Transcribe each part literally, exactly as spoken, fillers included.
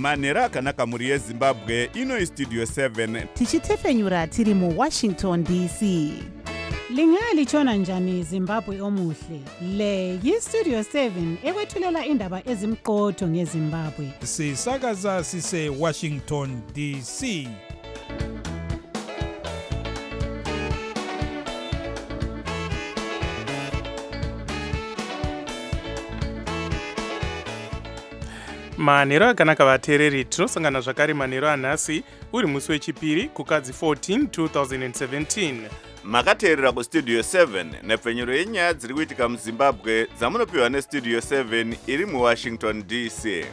manhero akanaka mhuri yezimbabwe. Ino Studio seven tichitefenyura tiri mu Washington D C. Lingalitshona njani Zimbabwe omuhle? Le yi-Studio seven ekwethulela indaba ezimqotho ngeZimbabwe. Sisakaza sise Washington D C. Manhero akanaka vateereri, tinosangana zvakare manhero anhasi uri musi wechipiri kukadzi fourteen two thousand seventeen. makateerera kustudio seven nepfenyuro yenyaya dziri kuitika muzimbabwe dzamunopiwa nestudio seven iri muwashington D C.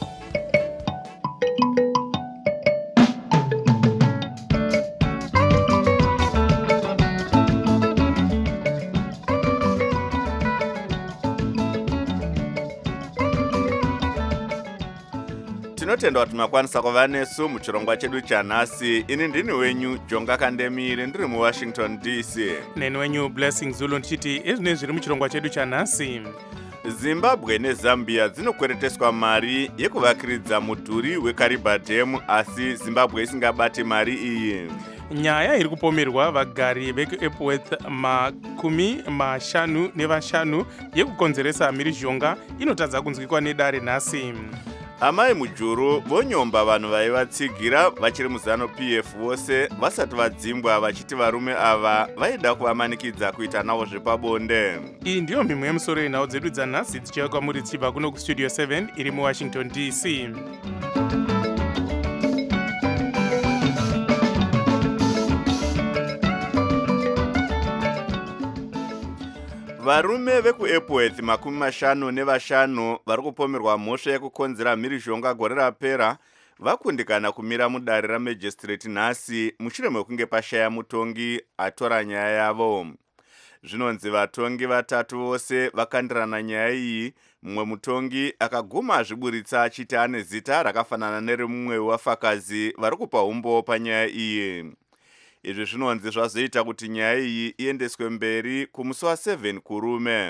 tinotenda kuti makwanisa kuva nesu muchirongwa chedu chanhasi. Ini ndini wenyu Jonga Kandemire ndiri muwashington D C. Neni wenyu Blessing Zulu ndichiti ezvine zviri muchirongwa chedu chanhasi. Zimbabwe neZambia dzinokwereteswa mari yekuvakiridza mudhuri weKariba Dam, asi Zimbabwe isingabati mari iyi. Nyaya iri kupomerwa vagari vekuEpworth makumi mashanu nevashanu yekukonzeresa mhirizhonga inotadza kunzwikwa nedare nhasi. Amai mujuru vonyomba vanhu vaivatsigira vachiri muzano P F vose vasati vadzimbwa vachiti varume ava vaida kuvamanikidza kuita navo zvepabonde. Iyi ndiyo mhimwe yemusoro yenhau dzedu dzanhasi dzichiuya kwamuri tichibva kuno kustudio seven iri muwashington D C. Varume vekuEpworth makumi mashanu nevashanu vari kupomerwa mhosva yekukonzera mhirizhonga gore rapera vakundikana kumira mudare ramajistrate nhasi mushure mekunge pashaya mutongi atora nyaya yavo. Zvinonzi vatongi vatatu vose vakandirana nyaya iyi. Mumwe mutongi akaguma azviburitsa achiti ane zita rakafanana nerimumwe wafakazi vari kupa umbo panyaya iyi. Izvi zvinonzi zvazoita kuti nyaya iyi iendeswe mberi kumusi wa7 kurume.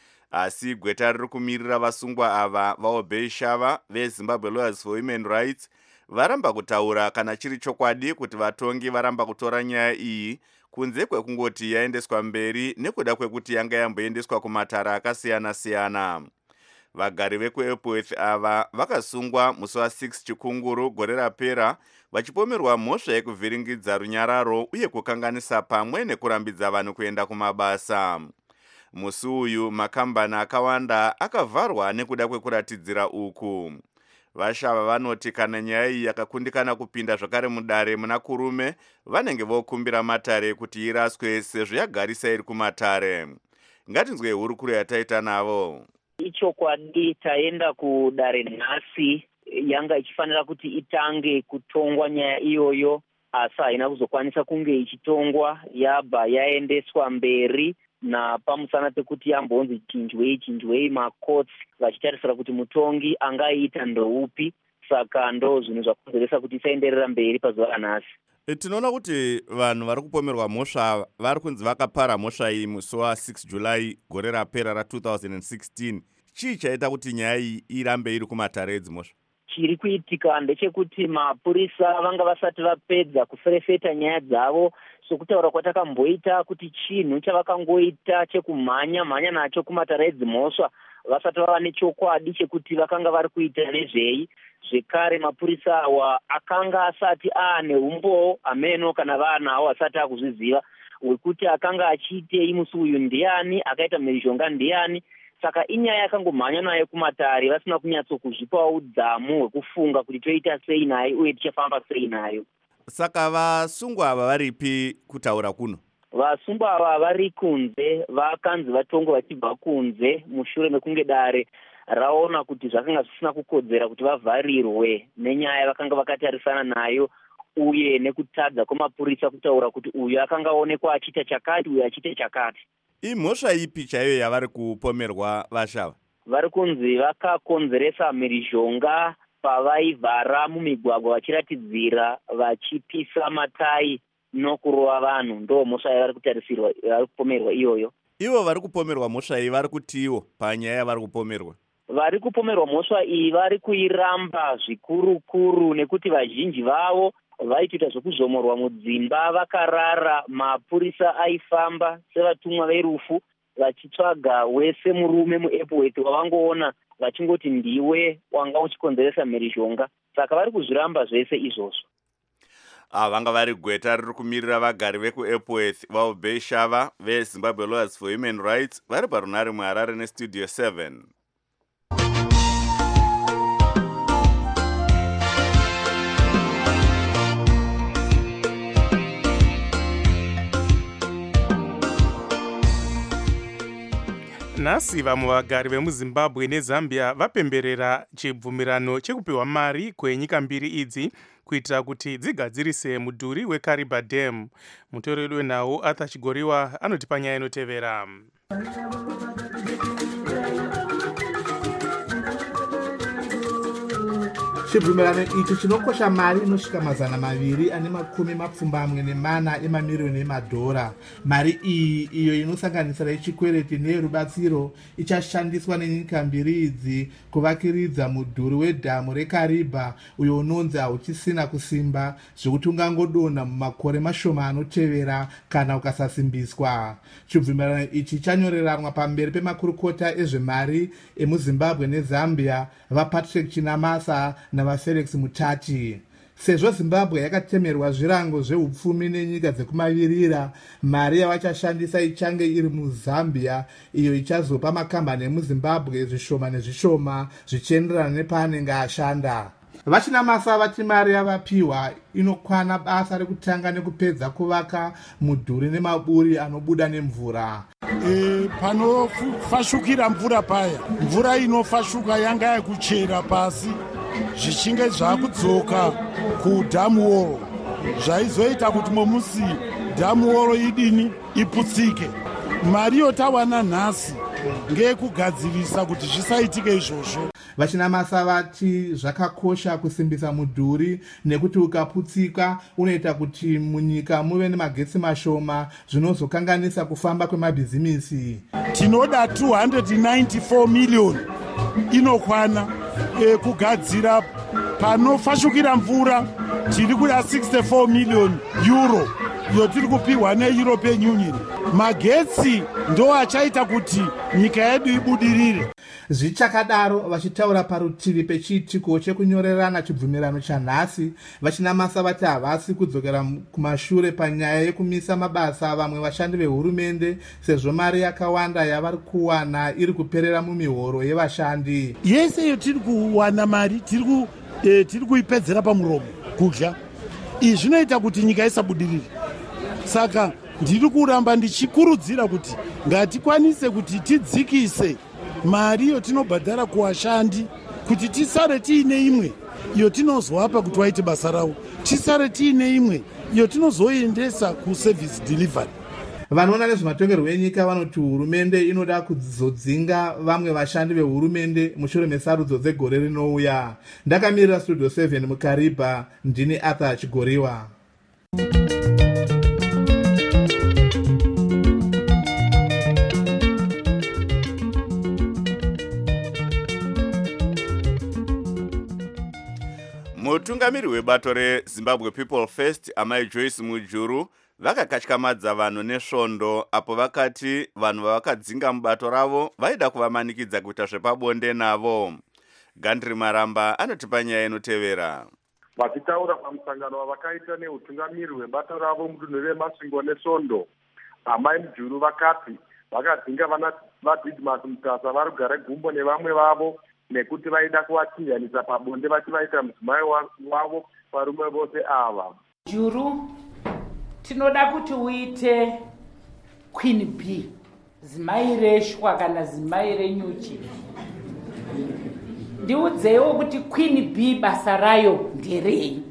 Asi gweta riri kumirira vasungwa ava vaObey Shava veZimbabwe Lawyers for Human Rights varamba kutaura kana chiri chokwadi kuti vatongi varamba kutora nyaya iyi kunze kwekungoti yaendeswa mberi nekuda kwekuti yanga yamboendeswa kumatara akasiyana-siyana. Vagari vekuEpworth ava vakasungwa musi wa6 chikunguru gore rapera vachipomerwa mhosva yekuvhiringidza runyararo uye kukanganisa pamwe nekurambidza vanhu kuenda kumabasa. Musi uyu makambani akawanda akavharwa nekuda kwekuratidzira uku. Vashava vanoti kana nyaya iyi yakakundikana kupinda zvakare mudare muna kurume vanenge vokumbira matare kuti iraswe sezvo yagarisa iri kumatare. Ngatinzwe hurukuro yataita navo. Ichokwadi taenda kudare nhasi yanga ichifanira kuti itange kutongwa nyaya iyoyo, asi haina kuzokwanisa kunge ichitongwa, yabva yaendeswa mberi na pamusana pekuti yambonzi chinjwei chinjwei macourts vachitarisira kuti mutongi angaita ndoupi. Saka ndo zvinhu zvakonzeresa kuti isaenderera mberi pazuva ranhasi. Tinoona kuti vanhu vari kupomerwa mhosva vari kunzi vakapara mhosva iyi musi wa6 July gore rapera ra two thousand sixteen. Chii chaita kuti nyaya iyi irambe iri kumatare edzimhosva? Chiri kuitika ndechekuti mapurisa vanga vasati vapedza kuferefeta nyaya dzavo, sokutaura kwatakamboita kuti chinhu chavakangoita chekumhanya mhanya nacho kumatare edzimhosva vasati vava nechokwadi chekuti vakanga vari kuita nezvei. Zvekare mapurisa awa akanga asati aane umbo ameno kana vanawo asati akuzviziva wekuti akanga achiitei musi uyu ndiani, akaita mhirizhonga ndiani. Saka inyaya yakangomhanya nayo kumatare vasina kunyatso kuzvipawo udzamu hwekufunga kuti toita sei nayo uye tichafamba sei nayo. Saka vasungwa ava varipi kutaura kuno? Vasungwa ava vari kunze, vakanzi vatongwa vachibva kunze mushure mekunge dare raona kuti zvakanga zvisina kukodzera kuti vavharirwe nenyaya vakanga vakatarisana nayo uye nekutadza kwemapurisa kutaura kuti uyu akanga aonekwa achiita chakati uyu achiita chakati. Imhosva ipi chaiyo yavari kupomerwa Vashava? Vari kunzi vakakonzeresa mhirizhonga pavaivhara mumigwagwa vachiratidzira vachipisa matai nokurova vanhu. Ndo mhosva yavari kutarisirwa, vari kupomerwa iyoyo. Ivo vari kupomerwa mhosva iyi vari kutiwo panyaya yavari kupomerwa? vari kupomerwa mhosva iyi vari kuiramba zvikuru-kuru nekuti vazhinji vavo vaitoita zvokuzomorwa mudzimba vakarara. Mapurisa aifamba sevatumwa verufu vachitsvaga wese murume muEppleworth wavangoona vachingoti ndiwe wanga uchikonzeresa mhirizhonga. Saka vari kuzviramba zvese izvozvo. Ah, vanga vari gweta riri kumirira vagari vekuEppleworth vaubhei Shava veZimbabwe Lawyers for Human Rights vari parunare muHarare nestudio seven. Nhasi vamwe vagari vemuZimbabwe neZambia vapemberera chibvumirano chekupiwa mari kwenyika mbiri idzi kuitira kuti dzigadzirise mudhuri weKariba Dam. Mutoreri wenhau Arthur Chigoriwa anotipa nyaya inotevera. Chibvumirano ichi chinokosha mari inosvika mazana maviri ane makumi mapfumbamwe nemana emamiriyoni emadhora. Mari iyi iyo inosanganisira yechikwereti neyerubatsiro ichashandiswa nenyika mbiri idzi kuvakiridza mudhuri wedhamu reKariba uyo unonzi hauchisina kusimba zvekuti ungangodonha mumakore mashoma anotevera kana ukasasimbiswa. Chibvumirano ichi chanyoreranwa pamberi pemakurukota ezvemari emuZimbabwe neZambia vaPatrick Chinamasa navaFelix Mutati. Sezvo Zimbabwe yakatemerwa zvirango zveupfumi nenyika dzekumavirira, mari yavachashandisa ichange iri muZambia iyo ichazopa makambani emuZimbabwe zvishoma nezvishoma zvichienderana nepaanenge ashanda. Vachinamasa vati mari yavapiwa inokwana basa rekutanga nekupedza kuvaka mudhuri nemaburi anobuda nemvura. E, panofashukira mvura paya, mvura inofashuka yanga yakuchera pasi zvichinge zvakudzoka kudhamu woro zvaizoita kuti momusi dhamu woro idini iputsike. Mari yotawana nhasi ngeyekugadzirisa kuti zvisaitike izvozvo. Vachinamasa vati zvakakosha kusimbisa mudhuri nekuti ukaputsika unoita kuti munyika muve nemagetsi mashoma zvinozokanganisa kufamba kwemabhizimisi. Tinoda two hundred ninety-four million inokwana e, kugadzira panofashukira mvura tiri kuda sixty-four million euro yotiri kupiwa neEuropean Union. Magetsi ndo achaita kuti nyika yedu ibudirire. Zvichakadaro vachitaura parutivi pechiitiko chekunyorerana chibvumirano chanhasi, vachinamasa vati havasi kudzokera kumashure panyaya yekumisa mabasa vamwe vashandi vehurumende sezvo mari yakawanda yavari kuwana iri kuperera mumihoro yevashandi. Yese yotiri kuwana mari tiri ku eh, tiri kuipedzera pamuromo kudya. Izvi zvinoita kuti nyika isabudirire. Saka ndiri kuramba ndichikurudzira kuti ngatikwanise kuti tidzikise mari yotinobhadhara kuwashandi kuti tisare tiine imwe yotinozowapa kuti waite basa ravo, tisare tiine imwe yotinozoendesa kuservice delivery. Vanoona nezvematongerwo enyika vanoti hurumende inoda kuzodzinga vamwe vashandi vehurumende mushure mesarudzo dzegore rinouya. Ndakamirira studio seven muKariba, ndini Arthur Chigoriwa. Mutungamiri webato reZimbabwe People First amai Joyce Mujuru vakakatyamadza vanhu nesvondo apo vakati vanhu vavakadzinga mubato ravo vaida kuvamanikidza kuita zvepabonde navo. Gandri Maramba anotipa nyaya inotevera. Vachitaura pamusangano wavakaita neutungamiri hwebato ravo mudunhu reMasvingo nesvondo, amai Mujuru vakati vakadzinga vana vaDidmus Mutasa vari kugara gumbo nevamwe vavo nekuti vaida kuvachinjanisa pabonde vachivaita mudzimai wavo varume vose ava. Juru, tinoda kuti uite Queen B, zimai reshwa kana zimai renyuchi. Ndiudzewo kuti Queen B basa rayo nderei.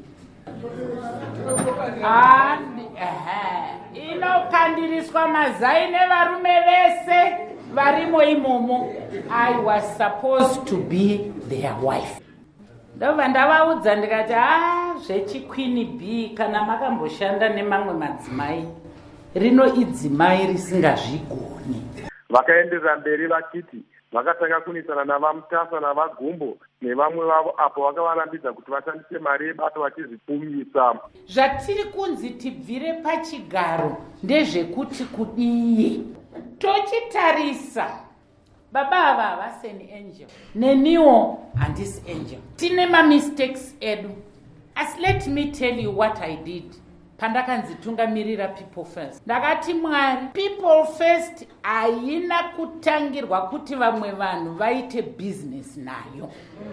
Ah, aha. Inokandiriswa mazai nevarume vese varimo imomo. I was supposed to be their wife. Ndova ndavaudza ndikati ah zvechiQueen B kana makamboshanda nemamwe madzimai rino idzimai risingazvigoni. Vakaenderera mberi vachiti vakatanga kunisana navamutasa navagumbo nevamwe vavo apo vakavarambidza kuti vashandise mari yebato vachizvipfumisa. Zvatiri kunzi tibvire pachigaro ndezvekuti kudii. Tochitarisa baba ava havaseni angel neniwo handisi angel, tine mamistakes edu. As let me tell you what I did pandakanzitungamirira people first. Ndakati Mwari, people first haina kutangirwa kuti vamwe vanhu vaite business nayo.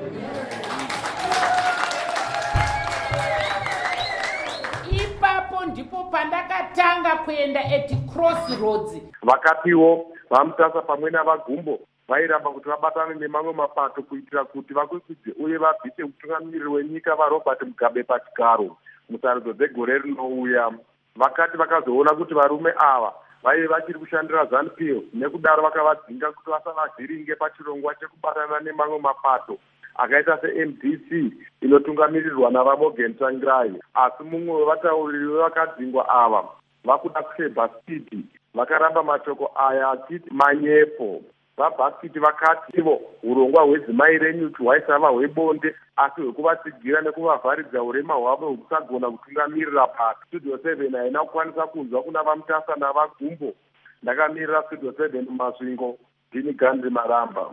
Ipapo ndipo pandakatanga kuenda at crossroads. Vakatiwo vamutasa pamwe navagumbo vairamba kuti vabatane nemamwe mapato kuitira kuti vakwikudze uye vabvise mutungamiriri wenyika vaRobert Mugabe pachigaro musarudzo dzegore rinouya. Vakati vakazoona kuti varume ava vaive vachiri kushandira ZANU-P F nekudaro vakavadzinga kuti vasavavhiringe pachirongwa chekubatana nemamwe mapato akaita se-M D C inotungamirirwa navaMorgan Tsvangirai. Asi mumwe wevatauriri vevakadzingwa ava vakuda kuseBhaskiti vakaramba mashoko aya achiti manyepo. VaBhaskiti vakati ivo urongwa hwedzimai renyuki hwaisava hwebonde asi hwekuvatsigira nekuvavharidza urema hwavo hwekusagona kutungamirira pato. Studio seven haina kukwanisa kunzwa kuna vamutasa navagumbo. Ndakamirira Studio seven mumasvingo, ndini Gandhi Maramba.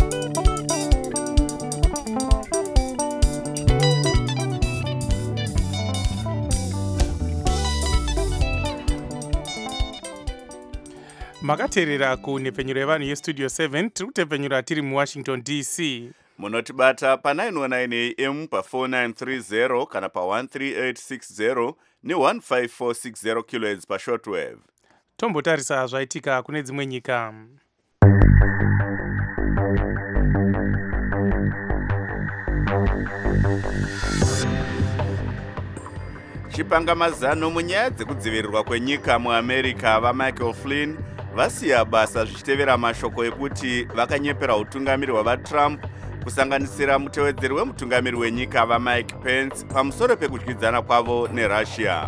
Makateerera kunhepfenyuro yevanhu yestudio seven tiri kutepfenyura tiri muwashington D C. Munotibata pa nine one nine A M pa four nine three zero kana pa one three eight six zero ne one five four six zero kilohertz pa shortwave. Tombotarisa zvaitika kune dzimwe nyika. Chipangamazano munyaya dzekudzivirirwa kwenyika muAmerica vaMichael Flynn vasiya basa zvichitevera mashoko ekuti vakanyepera utungamiri hwavaTrump kusanganisira mutevedzeri wemutungamiri wenyika vaMike Pence pamusoro pekudyidzana kwavo neRussia.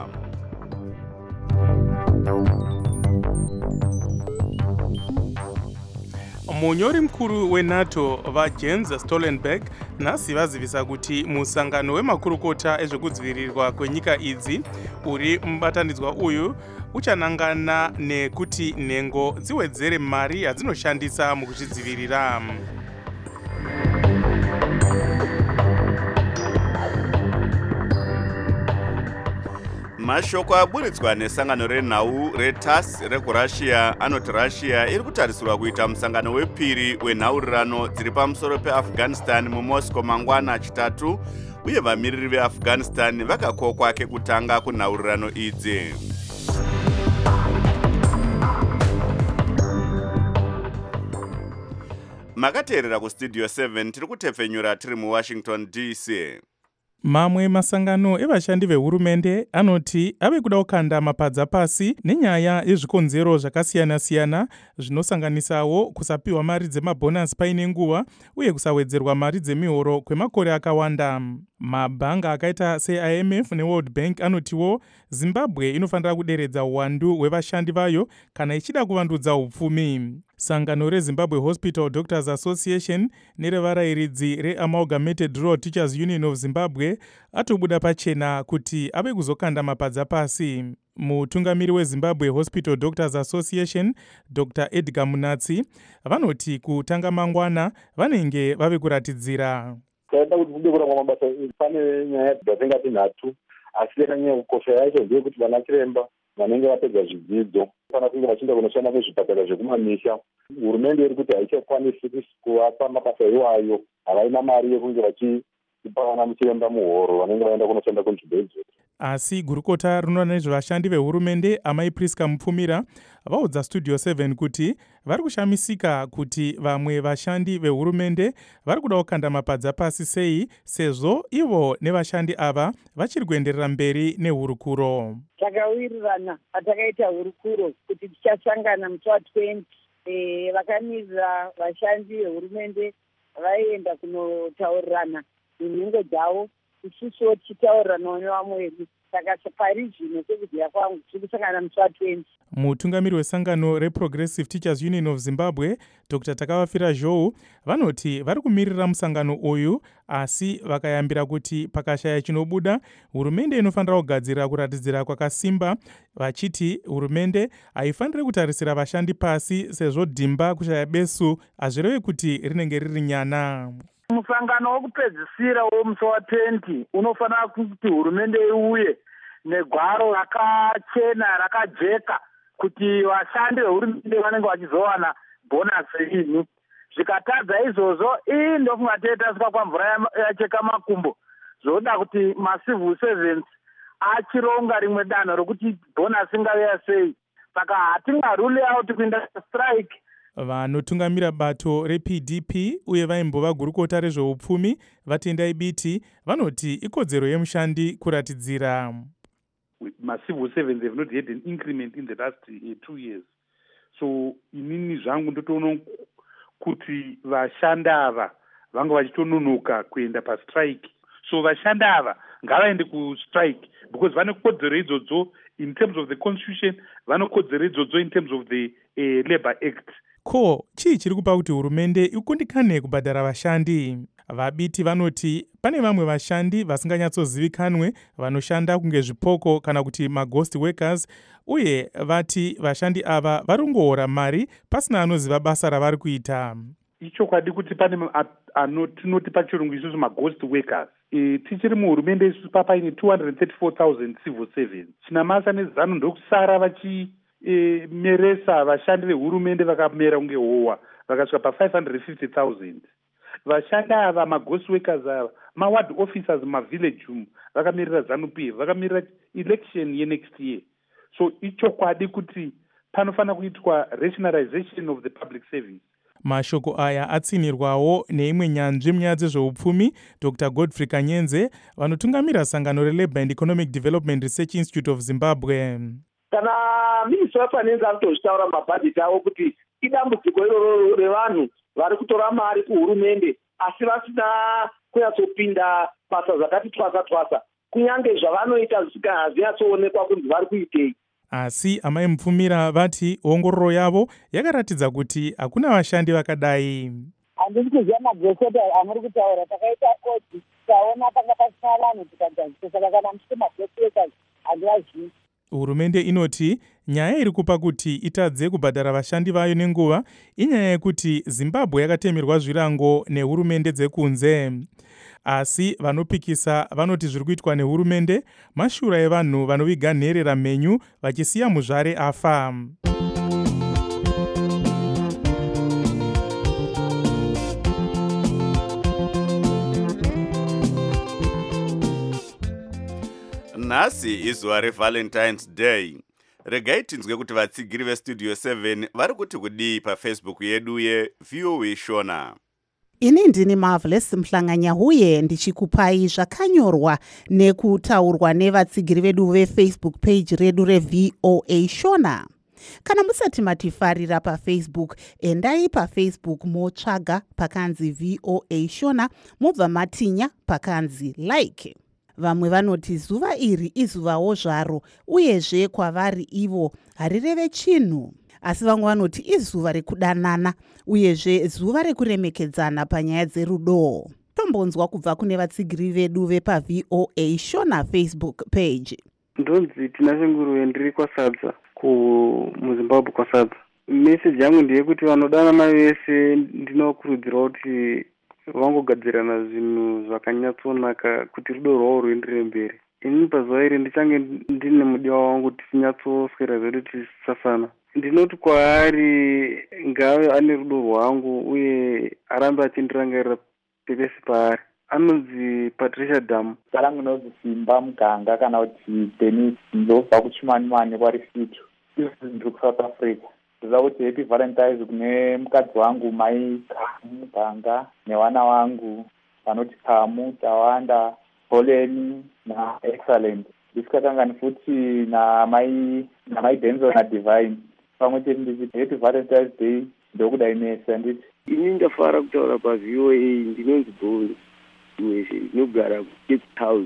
Munyori mukuru weNATO vaJens Stoltenberg nhasi vazivisa kuti musangano wemakurukota ezvekudzivirirwa kwenyika idzi uri mubatanidzwa uyu uchanangana nekuti nhengo dziwedzere mari yadzinoshandisa mukuzvidzivirira. Mashoko aburitswa nesangano renhau reTASS rekuRussia anoti Russia iri kutarisirwa kuita musangano wepiri wenhaurirano dziri pamusoro peAfghanistan muMoscow mangwana chitatu uye vamiriri veAfghanistan vakakokwa kekutanga kunhaurirano idzi. Makateerera kustudio seven tiri kutepfenyura tiri muWashington D C. Mamwe masangano evashandi vehurumende anoti ave kuda kukanda mapadza pasi nenyaya yezvikonzero zvakasiyana-siyana zvinosanganisawo kusapiwa mari dzemabhonasi paine nguva uye kusawedzerwa mari dzemihoro kwemakore akawanda. Mabhanga akaita se-I M F neWorld Bank anotiwo Zimbabwe inofanira kuderedza uwandu hwevashandi vayo kana ichida kuvandudza upfumi. Sangano reZimbabwe Hospital Doctors Association nerevarayiridzi reAmalgamated Rural Teachers Union of Zimbabwe atobuda pachena kuti ave kuzokanda mapadza pasi. Mutungamiri weZimbabwe Hospital Doctors Association Doctor Edgar Munatsi vanoti kutanga mangwana vanenge vave kuratidzira. Taita kuti kude kurangwa mabasa pane nyaya dzatingati nhatu, asi yakanyanya kukosha yacho ndeyekuti vana chiremba vanenge vapedza zvidzidzo kana kunge vachienda kunoshanda muzvipatara zvekumamisha. Hurumende iri kuti haichakwanisi kuvapa mabasa iwayo, havaina mari yekunge vachipa vana muchiremba muhoro vanenge vaenda kunoshanda kunzvibhedhlera. Asi gurukota rinoona nezvevashandi vehurumende Amai Priska Mupfumira vaudza Studio seven kuti vari kushamisika kuti vamwe vashandi vehurumende vari kuda kukanda mapadza pasi sei sezvo ivo nevashandi ava vachiri kuenderera mberi nehurukuro. Takawirirana patakaita hurukuro kuti tichasangana musi wa20 eh, vakamirira vashandi vehurumende vaienda kunotaurirana nenhengo dzavo isusuwo tichitaurirana nevamwe vedu saka pari zvino sekubhuya kwangu tiri kusangana musi watwenty. Mutungamiri wesangano reProgressive Teachers Union of Zimbabwe Dr Takavafira Zhou vanoti vari kumirira musangano uyu, asi vakayambira kuti pakashaya chinobuda hurumende inofanira kugadzirira kuratidzira kwakasimba, vachiti hurumende haifaniri kutarisira vashandi pasi sezvo dhimba kushaya besu hazvirevi kuti rinenge riri nyana. Musangano wokupedzisira womusi watwenty unofanira kuti hurumende iuye negwaro rakachena rakajeka kuti vashandi vehurumende vanenge vachizowana bhonasi rini. Zvikatadza izvozvo ii ndofunga teetasvika kwamvura yacheka makumbo zvoda kuti macivil servants achironga rimwe danho rokuti bhonasi ingauya sei. Saka hatingarule out kuenda strike. Vanotungamira bato reP D P uye vaimbova gurukota rezveupfumi Vatendai Biti vanoti ikodzero yemushandi kuratidzira. Civil servants have not had an increment in the last uh, two years. So inini zvangu ndotoona kuti vashandi ava vanga vachitononoka kuenda pastrike. So vashandi ava ngavaende kustrike because vane kodzero idzodzo in terms of the constitution, vane kodzero idzodzo in terms of the uh, Labour Act. Ko chii chiri kupa kuti hurumende ikundikane kubhadhara vashandi? Vabiti vanoti pane vamwe vashandi vasinganyatsozivikanwe vanoshanda kunge zvipoko kana kuti maghost workers, uye vati vashandi ava varungoora mari pasina anoziva basa ravari kuita. Ichokwadi kuti pane anotinoti pachirungu isusu maghost workers. E, tichiri muhurumende isusu papa ine two hundred thirty-four thousand civil servants. Chinamasa nezano ndokusara vachi e, meresa vashandi vehurumende vakamera kunge howa vakasvika pa five hundred fifty thousand. Vashandi ava maghost workers ava maward officers mavillage umu vakamirira ZANU-P F vakamirira election yenext year. So ichokwadi kuti panofanira kuitwa rationalization of the public service. Mashoko aya atsinirwawo neimwe nyanzvi munyaya dzezveupfumi Dr Godfrey Kanyenze vanotungamira sangano reLabour and Economic Development Research Institute of Zimbabwe. Kana minisita wafanenzi arikutozvitaura mabhadheti avo kuti idambudziko iroro revanhu vari kutora mari kuhurumende asi vasina kunyatsopinda basa zvakati twasa twasa, kunyange zvavanoita hazvinyatsoonekwa kunzi vari kuitei. Asi amai mupfumira vati ongororo yavo yakaratidza kuti hakuna vashandi vakadai. Handisi kuziva magosota amuri kutaura, takaita koti taona panga pasina vanhu tikadzadzisa, saka kana muchiti magosota handivazivi. Hurumende inoti nyaya iri kupa kuti itadze kubhadhara vashandi vayo nenguva inyaya yekuti Zimbabwe yakatemerwa zvirango nehurumende dzekunze. Asi vanopikisa vanoti zviri kuitwa nehurumende mashura evanhu vanoviga nherera mhenyu vachisiya muzvare afa. Nhasi izuva reValentine's Day. Regai tinzwe kuti vatsigiri vestudio seven vari kuti kudii paFacebook yedu yeV O A Shona. Ini ndini Marvelous Mhlanganyahuye ndichikupai zvakanyorwa nekutaurwa nevatsigiri vedu veFacebook page redu reV O A Shona. Kana musati matifarira paFacebook, endai paFacebook motsvaga pakanzi V O A Shona, mobva matinya pakanzi like. Vamwe vanoti zuva iri izuvawo zvaro, uyezve kwavari ivo harireve chinhu. Asi vamwe vanoti izuva rekudanana, uyezve zuva rekuremekedzana panyaya dzerudo. Tombonzwa kubva kune vatsigiri vedu vepaV O A Shona Facebook page. Ndonzi Tinashenguru ndiri kwasadza kuMuzimbabwe kwasadza. Message yangu ndeyekuti vanodanana vese ndinokurudzira kuti vangogadzirana zvinhu zvakanyatsonaka kuti rudo rwavo ruenderere mberi. Ini pazuva iri ndichange ndine mudiwa wangu tisinyatsoswera zvedu tisasana. Ndinoti kwaari ngave ane rudo rwangu uye arambe achindirangarira pepesi paari. Anonzi Patricia Damu. Sarangu nozi Simba Muganga kana kuti Dennis ndobva kuChimanimani kwaRisitu. Izvi ndiri kuSouth Africa. Ndiza kuti happy Valentine's kune mukadzi wangu mai Kamu Muganga nevana vangu vanoti Kamu, Tawanda, Holeni na Excellent. Ndisikatangani futi na mai na mai Denzo na Divine. Pamwe chete nditi happy Valentine's Day ndokuda inesa nditi. Ini ndafara kutaura paV O A ndinonzi Boni. Ndinogara kuCape Town.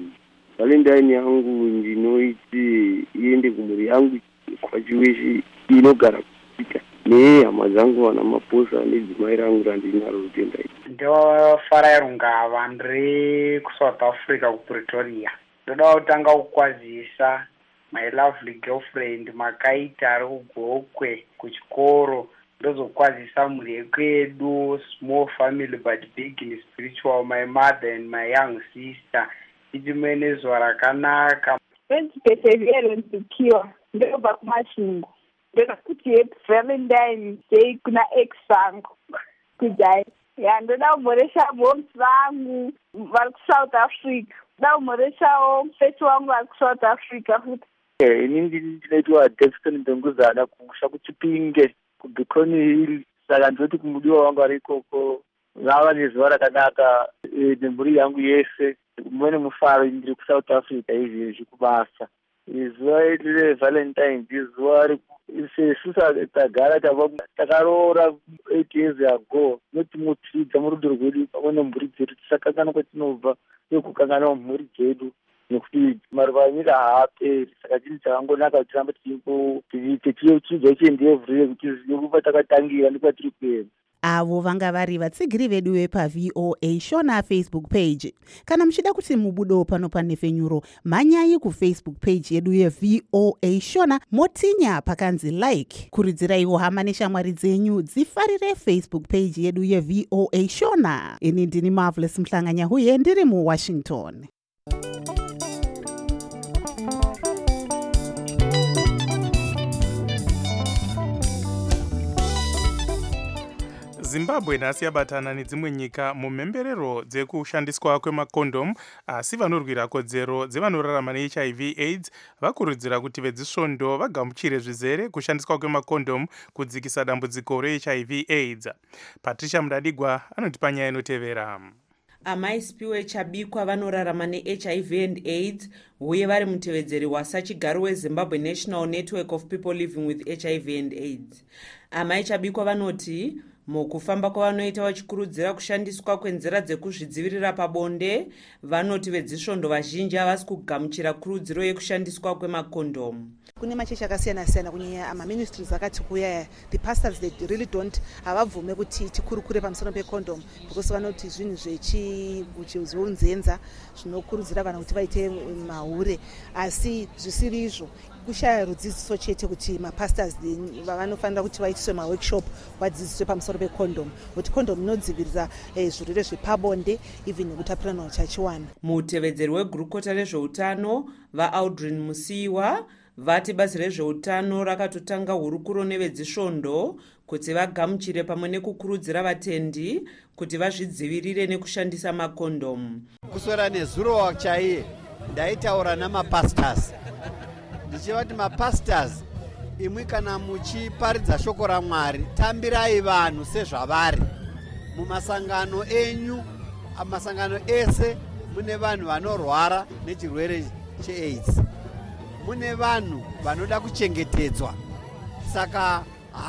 valentine yangu ndinoiti iende kumhuri yangu kwachiweshi inogara kuita nehama dzangu vana maposa nedzimai rangu randinaro rutenda ii. Ndofara Rungava ndiri kuSouth Africa kuPretoria. Ndoda kutanga kukwazisa my lovely girlfriend Makaita ari kuGokwe kuchikoro. Ndozokwazisa mhuri yekwedu, small family but big in spiritual, my mother and my young sister. Idimene zuva rakanaka. Wenzipesevero nzikiwa ndobva kumasvingo. Ndakakuti happy Valentine's Day kuna ex vangu kudai. Ya ndoda kumhoresha bombs vangu vari kuSouth Africa. Ndoda kumhoreshawo mufesi wangu vari kuSouth Africa futi. Ini ndinoitwa Dexton Ndonguzana kusha kuChipinge kuBeacon Hill. Saka ndinoti kumudiwa wangu ari ikoko vava nezuva rakanaka nemhuri yangu yese. Mune mufaro ndiri kuSouth Africa izvezvi kubasa. Zuva reValentine izuva sesu tagara takaroora eight years ago notimutsidza murudo rwedu pamwe nemhuri dzedu tisakangana kwatinobva nekukangana mhuri dzedu nekuti maruva enyika haaperi. Saka chinhu chakangonaka kuti tiramba tichidzidza chiendevhurire kuti nekupa takatangira nekwatiri kuenda. Avo vanga vari vatsigiri vedu vepaV O A Shona Facebook page. Kana muchida kuti mubudo pano panefenyuro, manyai kuFacebook page yedu yeV O A Shona motinya pakanzi like. Kuridziraiwo hama neshamwari dzenyu dzifarire Facebook page yedu yeV O A Shona. Ini ndini Marvelous Mhlanganyahuye ndiri muWashington. Zimbabwe nhasi yabatana nedzimwe nyika mumhemberero dzekushandiswa kwemakondomu, asi vanorwira kodzero dzevanorarama neH I V AIDS vakurudzira kuti vedzisvondo vagamuchire zvizere kushandiswa kwemakondomu kudzikisa dambudziko reH I V AIDS. Patricia Mudadigwa anotipa nyaya inotevera. Amai Spiwe Chabikwa vanorarama neH I V and AIDS uye vari mutevedzeri wasachigaro weZimbabwe National Network of People Living with H I V and AIDS. Amai Chabikwa vanoti mukufamba kwavanoita vachikurudzira kushandiswa kwenzira dzekuzvidzivirira pabonde, vanoti vedzisvondo vazhinji havasi kugamuchira kurudziro yekushandiswa kwemakondomu. Kune machechi akasiyana siyana kunyanya amaministries akati kuya the pastors they really don't havabvume kuti tikurukure pamusoro pekondom because vanoti zvinhu zvechiunzenza zvinokurudzira vanhu kuti vaite mahure, asi zvisiri izvo kushaya rudzidziso chete kuti mapastors vanofanira kuti vaitiswe maworkshop vadzidziswe pamusoro pekondom kuti kondom inodzivirira zvirwere zvepabonde even nekutapirana utachiwana. Mutevedzeri wegurukota rezveutano vaAudrin Musiwa vati bazi rezveutano rakatotanga hurukuro nevedzisvondo kuti vagamuchire pamwe nekukurudzira vatendi kuti vazvidzivirire nekushandisa makondomu. Kuswera nezuro chaiye ndaitaura namapastors ndichivati mapastors imwi kana muchiparidza shoko raMwari tambirai vanhu sezvavari. Mumasangano enyu, masangano ese mune vanhu vanorwara nechirwere cheAIDS, mune vanhu vanoda kuchengetedzwa. Saka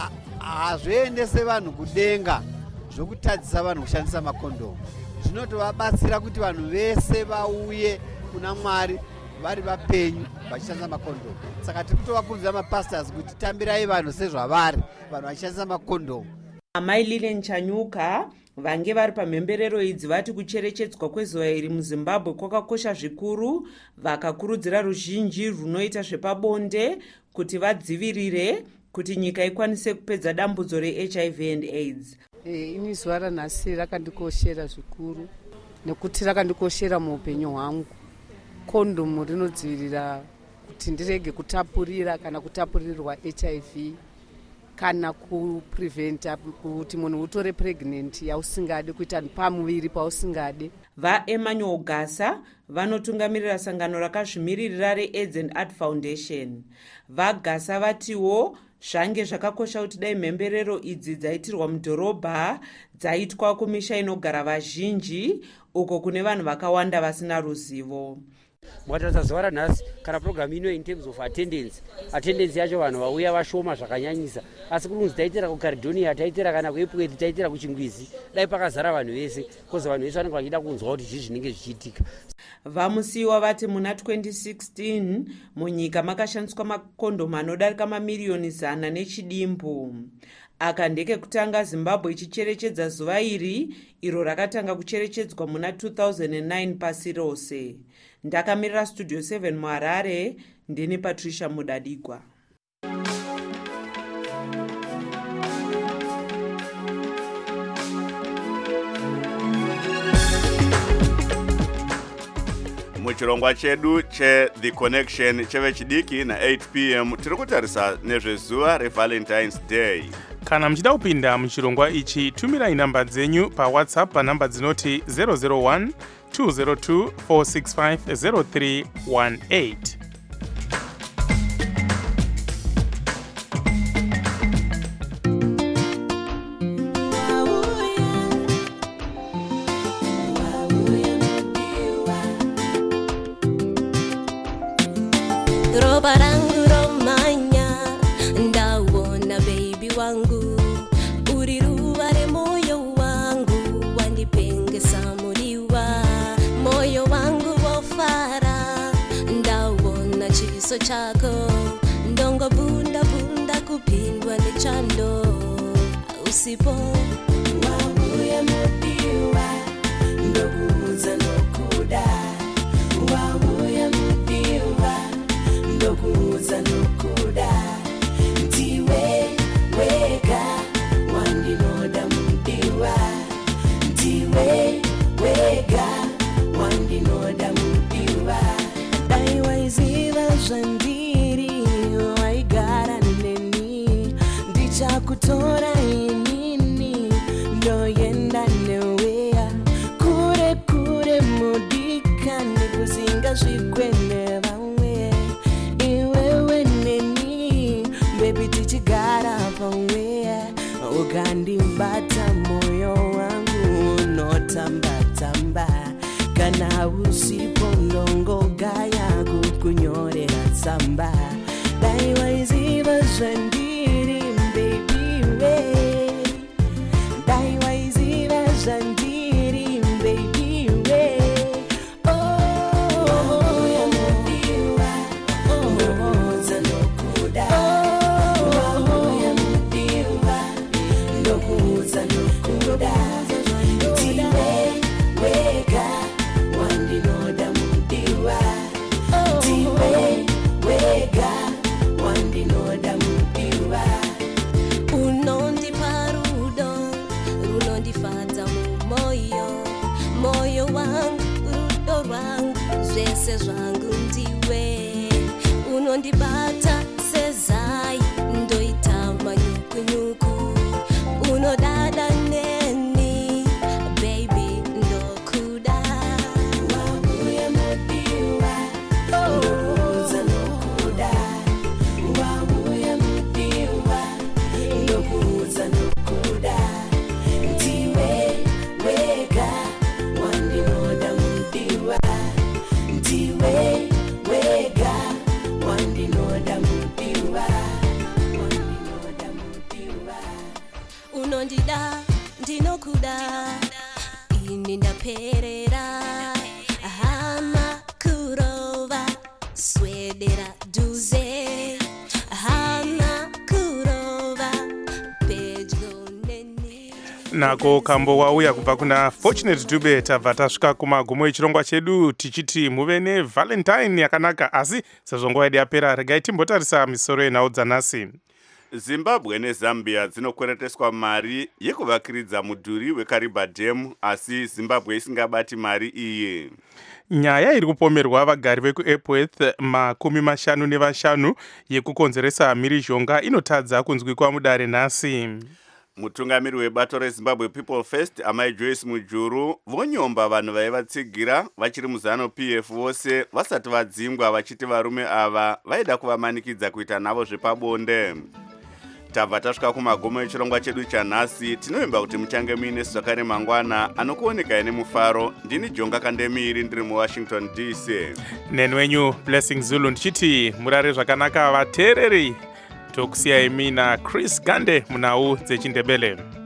hazviendese vanhu kudenga zvokutadzisa vanhu kushandisa makondomu. Zvinotovabatsira kuti vanhu vese vauye kuna Mwari vari vapenyu vachishandisa makondomu. Saka tiri kutovakurudzira mapastors kuti tambirai vanhu sezvavari, vanhu vachishandisa makondomu. Amai Lilian Chanyuka vange vari pamhemberero idzi vati kucherechedzwa kwezuva iri muZimbabwe kwakakosha zvikuru, vakakurudzira ruzhinji runoita zvepabonde kuti vadzivirire kuti nyika ikwanise kupedza dambudzo reH I V and AIDS. E, ini zuva ranhasi rakandikoshera zvikuru nekuti rakandikoshera muupenyu hwangu. Kondomu rinodzivirira kuti ndirege kutapurira kana kutapurirwa H I V kana kupreventa kuti munhu utore pregnant yausingade kuita pamuviri pausingade. VaEmmanuel Gasa vanotungamirira sangano rakazvimiririra reAIDS and Art Foundation. VaGasa vatiwo zvange zvakakosha kuti dai mhemberero idzi dzaitirwa mudhorobha dzaitwa kumisha inogara vazhinji uko kune vanhu vakawanda vasina ruzivo. mukatarisa zuva ranhasi kana programu ino in terms of attendance attendance yacho vanhu vauya vashoma zvakanyanyisa asi kuri kunzi taitira kucaridonia taitira kana kuepweth taitira kuchingwizi dai pakazara vanhu vese koza vanhu vese vanenge vachida kunzwa kuti zvii zvinenge zvichiitika. Vamusiwa vati muna twenty sixteen munyika makashandiswa makondomu anodarika mamiriyoni zana nechidimbu. Aka ndekekutanga Zimbabwe ichicherechedza zuva iri iro rakatanga kucherechedzwa muna two thousand nine pasi rose. Ndakamirira Studio seven muHarare, ndini Patricia Mudadigwa. Muchirongwa chedu che The Connection chevechidiki na eight p m tiri kutarisa nezvezuva reValentine's Day. Kana muchida kupinda muchirongwa ichi, tumirai namba dzenyu paWhatsApp panamba dzinoti zero zero one two zero two four six five zero three one eight. Roba rangu romanya ndawona baby wangu uri ruva remoyo wangu wandipengesa muriwa moyo wangu wofara ndawona chiso chako ndongo bunda bunda kupindwa nechando usipo wauya mudiwa ndokuudza nokuda wauya mudiwa ndokuudza nokuda ndiwe wega wandinoda mudiwa ndiwe wega wandinoda mudiwa dai waiziva zvandiri waigara neni ndichakutora inini ndoenda neweya kure kure mudika nekuzinga zvikwene vamwe iwewe neni bebi tichigara pamwe ukandibata moyo wangu unotambatamba kana usipo ndongogaya kukunyorera tsamba dai waiziva zvandiri baby we dai waiziva zvandiri baby we oh wauya mudiwa ndokuudza nokuda wauya mudiwa ndokuudza nokuda ndiwe wega wandinoda mudiwa ndiwe wega wandinoda mudiwa unondipa rudo runondifadza mumoyo moyo wangu rudo rwangu zvese zvangu ndiwe unondibata sezai ndoita manyukunyuku unodada neni baby ndokuda wauya mudiwa ndokuudza nokuda wauya mudiwa ndokuudza nokuda ndiwe wega wandinoda mudiwa ndiwe wega wandinoda mudiwa wandinoda mudiwa unondida ndinokuda ini ndaperera hama kurova swedera duze hama kurova pedyo neni. Nako kambo wauya kubva kuna Fortunate Dube tabva tasvika kumagumo echirongwa chedu tichiti muve neValentine yakanaka, asi sezvo nguva yedu yapera regai timbotarisa misoro yenhau dzanhasi. Zimbabwe neZambia dzinokwereteswa mari yekuvakiridza mudhuri weKariba Dam, asi Zimbabwe isingabati mari iyi. Nyaya iri kupomerwa vagari vekuEpworth makumi mashanu nevashanu yekukonzeresa mhirizhonga inotadza kunzwikwa mudare nhasi. Mutungamiri webato reZimbabwe People First Amai Joyce Mujuru vonyomba vanhu vaivatsigira vachiri muzano P F vose vasati vadzingwa vachiti varume ava vaida kuvamanikidza kuita navo zvepabonde. tabva tasvika kumagomo echirongwa chedu chanhasi. Tinovimba kuti muchange muine zvakare mangwana anokuonekai nemufaro. Ndini Jonga Kandemiri ndiri muWashington D C. Neni wenyu Blessing Zulu ndichiti murare zvakanaka vateereri. Tokusiyai mina Chris Gande munhau dzechiNdebele.